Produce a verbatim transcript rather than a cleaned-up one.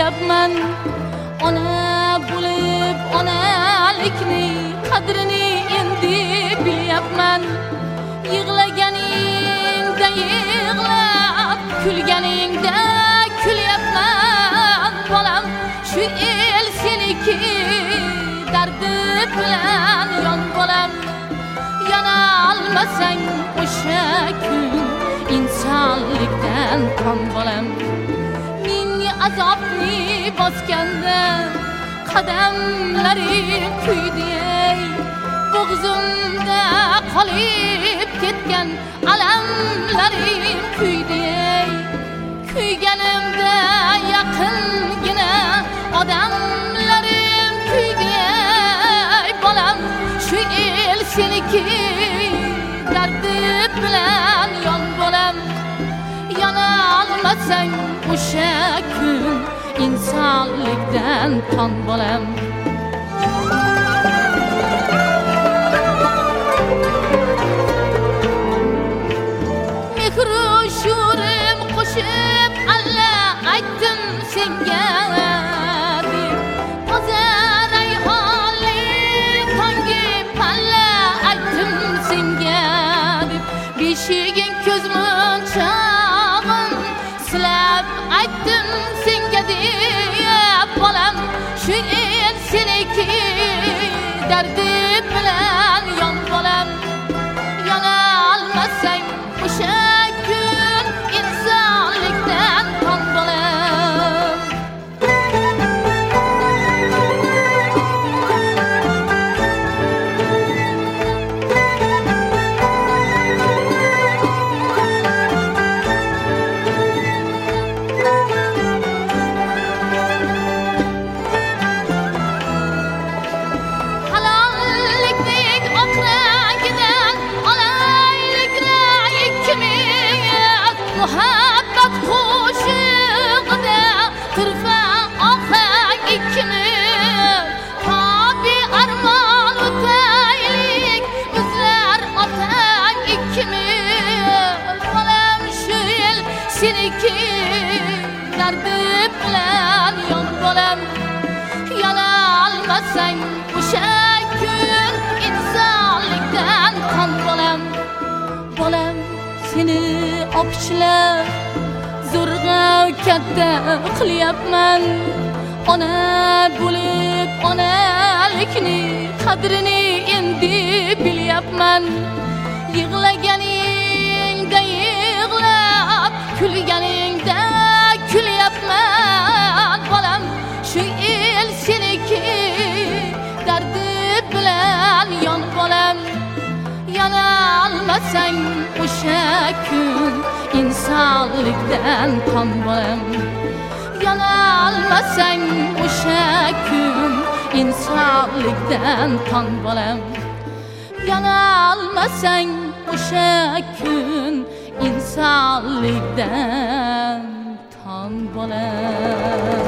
kuyapman. Ona bo'lib onalikni qadrini endi bilyapman. Yig'laganingda yig'lab, kulganingda kulyapman. Bolam, shu el seniki dardi bilan yon bolam. Yana almasang o'sha kun insonlikdan qon bolam. Ming azobni bosganda qadamlarim kuydi-ey. Bo'g'zimda qolib ketgan alamlarim kuydi-ey. Kuyganimda yaqingina odamlarim kuydi-ey. Bolam, shu el seniki dardi bilan yon bolam. Yana olmasang o'sha kun insonlikdan ton bolam. Mehru shurim qo'shib alla aytdim senga deb. Toza rayhonli tongi palla aytdim senga deb. Beshiging ko'zmunchog'im silab aytdim senga deb. Bolam, shu el seniki dardi bilan yon bolam. Yana olmasang o'sha kun insonlikdan ton bolam. Halollikning oqrangidan olaylikra ikkimiz. Muhabbat qo'shig'ida turfa ohang ikkimiz. Tobi armon o'taylik bizlar otang ikkimiz. Bolam, shu el seniki dardi bilan yon bolam. Yana olmasang o'sha kun insonlikdan qon bolam. Bolam, seni o'qishlab zo'rg'a katta qilyapman. Ona bo'lib onalikni qadrini endi bilyapman. Yig'laganingda yig'lab, kulganingda kulyapman. Bolam, shu el seniki dardi bilan yon bolam. Yana olmasang o'sha kun insonlikdan ton bolam. Yana olmasang o'sha kun insonlikdan ton bolam. Yana olmasang o'sha kun insonlikdan ton bolam.